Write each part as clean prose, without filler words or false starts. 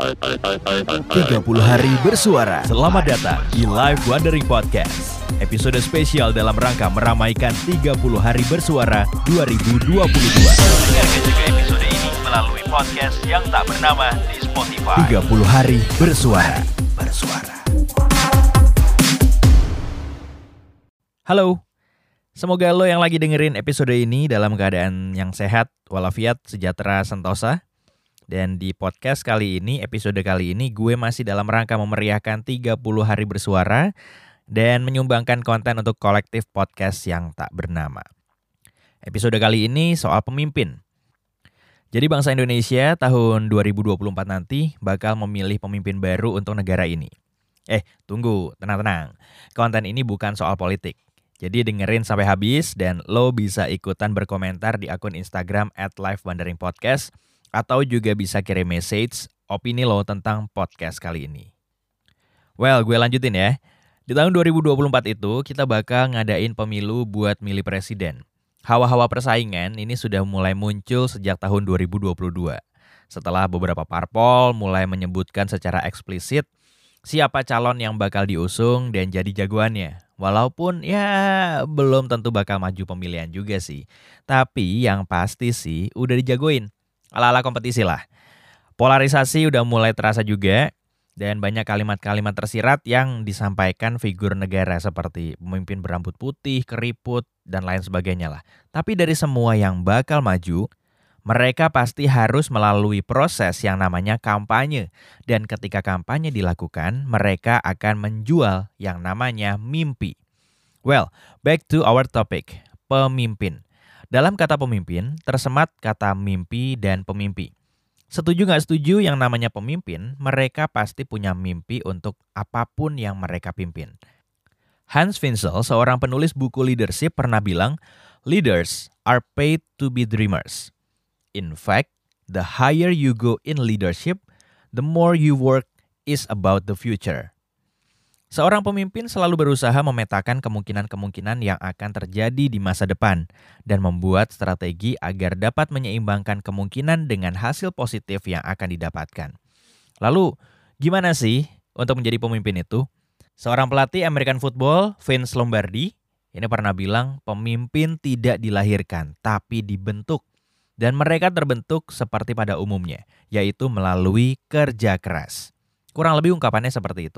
30 hari bersuara. Selamat datang di Live Wandering Podcast. Episode spesial dalam rangka meramaikan 30 hari bersuara 2022. Dengarkan juga episode ini melalui podcast yang tak bernama di Spotify. 30 hari bersuara. Halo. Semoga lo yang lagi dengerin episode ini dalam keadaan yang sehat, walafiat, sejahtera, sentosa. Dan di podcast kali ini, episode kali ini, gue masih dalam rangka memeriahkan 30 hari bersuara dan menyumbangkan konten untuk kolektif podcast yang tak bernama. Episode kali ini soal pemimpin. Jadi bangsa Indonesia tahun 2024 nanti bakal memilih pemimpin baru untuk negara ini. Tunggu, tenang. Konten ini bukan soal politik. Jadi dengerin sampai habis dan lo bisa ikutan berkomentar di akun Instagram @livewanderingpodcast atau juga bisa kirim message opini lo tentang podcast kali ini. Well, gue lanjutin ya. Di tahun 2024 itu kita bakal ngadain pemilu buat milih presiden. Hawa-hawa persaingan ini sudah mulai muncul sejak tahun 2022. Setelah beberapa parpol mulai menyebutkan secara eksplisit siapa calon yang bakal diusung dan jadi jagoannya. Walaupun ya belum tentu bakal maju pemilihan juga sih. Tapi yang pasti sih udah dijagoin. Ala-ala kompetisi lah. Polarisasi udah mulai terasa juga. Dan banyak kalimat-kalimat tersirat yang disampaikan figur negara seperti pemimpin berambut putih, keriput, dan lain sebagainya lah. Tapi dari semua yang bakal maju, mereka pasti harus melalui proses yang namanya kampanye. Dan ketika kampanye dilakukan, mereka akan menjual yang namanya mimpi. Well, back to our topic, pemimpin. Dalam kata pemimpin, tersemat kata mimpi dan pemimpi. Setuju nggak setuju yang namanya pemimpin, mereka pasti punya mimpi untuk apapun yang mereka pimpin. Hans Finzel, seorang penulis buku leadership, pernah bilang, leaders are paid to be dreamers. In fact, the higher you go in leadership, the more you work is about the future. Seorang pemimpin selalu berusaha memetakan kemungkinan-kemungkinan yang akan terjadi di masa depan dan membuat strategi agar dapat menyeimbangkan kemungkinan dengan hasil positif yang akan didapatkan. Lalu, gimana sih untuk menjadi pemimpin itu? Seorang pelatih American football, Vince Lombardi, ini pernah bilang pemimpin tidak dilahirkan tapi dibentuk. Dan mereka terbentuk seperti pada umumnya, yaitu melalui kerja keras. Kurang lebih ungkapannya seperti itu.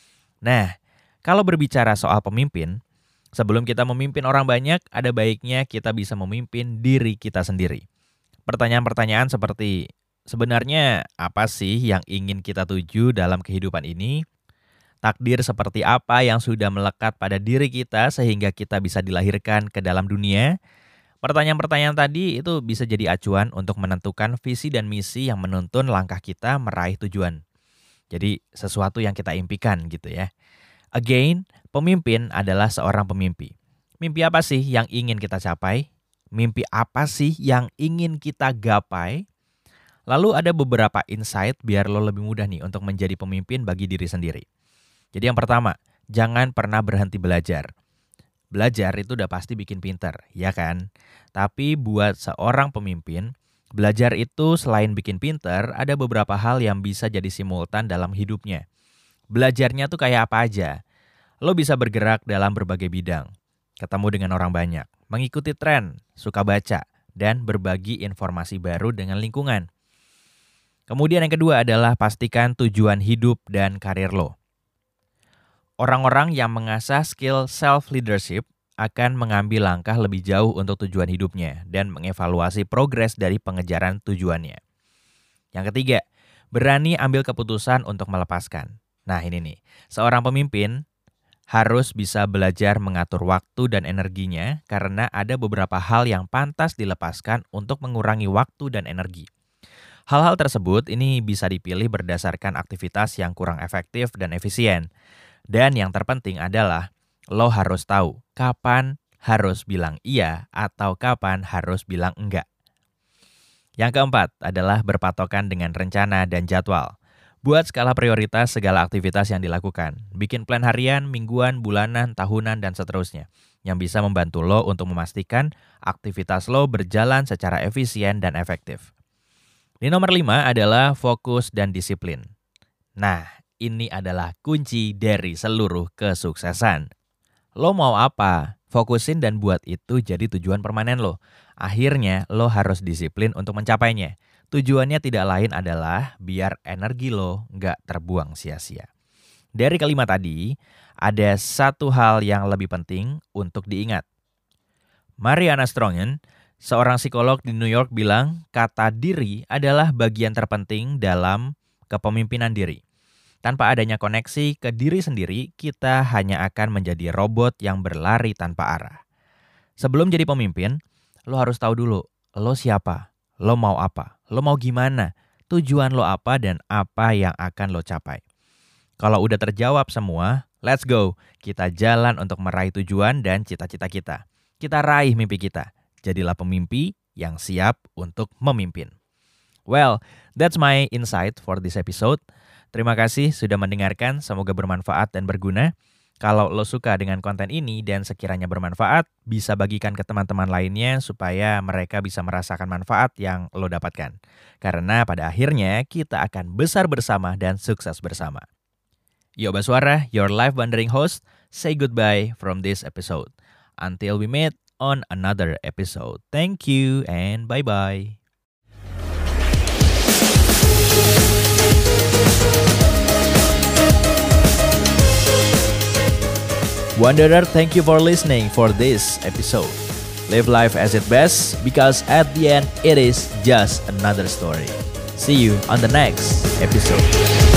Nah, kalau berbicara soal pemimpin, sebelum kita memimpin orang banyak, ada baiknya kita bisa memimpin diri kita sendiri. Pertanyaan-pertanyaan seperti, sebenarnya apa sih yang ingin kita tuju dalam kehidupan ini? Takdir seperti apa yang sudah melekat pada diri kita sehingga kita bisa dilahirkan ke dalam dunia? Pertanyaan-pertanyaan tadi itu bisa jadi acuan untuk menentukan visi dan misi yang menuntun langkah kita meraih tujuan. Jadi sesuatu yang kita impikan gitu ya. Again, pemimpin adalah seorang pemimpi. Mimpi apa sih yang ingin kita capai? Mimpi apa sih yang ingin kita gapai? Lalu ada beberapa insight biar lo lebih mudah nih untuk menjadi pemimpin bagi diri sendiri. Jadi yang pertama, jangan pernah berhenti belajar. Belajar itu udah pasti bikin pinter, ya kan? Tapi buat seorang pemimpin, belajar itu selain bikin pinter, ada beberapa hal yang bisa jadi simultan dalam hidupnya. Belajarnya tuh kayak apa aja? Lo bisa bergerak dalam berbagai bidang, ketemu dengan orang banyak, mengikuti tren, suka baca, dan berbagi informasi baru dengan lingkungan. Kemudian yang kedua adalah pastikan tujuan hidup dan karir lo. Orang-orang yang mengasah skill self-leadership akan mengambil langkah lebih jauh untuk tujuan hidupnya dan mengevaluasi progres dari pengejaran tujuannya. Yang ketiga, berani ambil keputusan untuk melepaskan. Nah ini nih, seorang pemimpin harus bisa belajar mengatur waktu dan energinya karena ada beberapa hal yang pantas dilepaskan untuk mengurangi waktu dan energi. Hal-hal tersebut ini bisa dipilih berdasarkan aktivitas yang kurang efektif dan efisien. Dan yang terpenting adalah lo harus tahu kapan harus bilang iya atau kapan harus bilang enggak. Yang keempat adalah berpatokan dengan rencana dan jadwal. Buat skala prioritas segala aktivitas yang dilakukan. Bikin plan harian, mingguan, bulanan, tahunan, dan seterusnya. Yang bisa membantu lo untuk memastikan aktivitas lo berjalan secara efisien dan efektif. Di nomor 5 adalah fokus dan disiplin. Nah, ini adalah kunci dari seluruh kesuksesan. Lo mau apa? Fokusin dan buat itu jadi tujuan permanen lo. Akhirnya lo harus disiplin untuk mencapainya. Tujuannya tidak lain adalah biar energi lo nggak terbuang sia-sia. Dari kelima tadi, ada satu hal yang lebih penting untuk diingat. Mariana Strongen, seorang psikolog di New York bilang, kata diri adalah bagian terpenting dalam kepemimpinan diri. Tanpa adanya koneksi ke diri sendiri, kita hanya akan menjadi robot yang berlari tanpa arah. Sebelum jadi pemimpin, lo harus tahu dulu, lo siapa, lo mau apa, lo mau gimana, tujuan lo apa dan apa yang akan lo capai. Kalau udah terjawab semua, let's go. Kita jalan untuk meraih tujuan dan cita-cita kita. Kita raih mimpi kita. Jadilah pemimpi yang siap untuk memimpin. Well, that's my insight for this episode. Terima kasih sudah mendengarkan, semoga bermanfaat dan berguna. Kalau lo suka dengan konten ini dan sekiranya bermanfaat, bisa bagikan ke teman-teman lainnya supaya mereka bisa merasakan manfaat yang lo dapatkan. Karena pada akhirnya kita akan besar bersama dan sukses bersama. Yo Baswara, your life wandering host, say goodbye from this episode. Until we meet on another episode. Thank you and bye-bye. Wanderer, thank you for listening for this episode. Live life as it best because at the end it is just another story. See you on the next episode.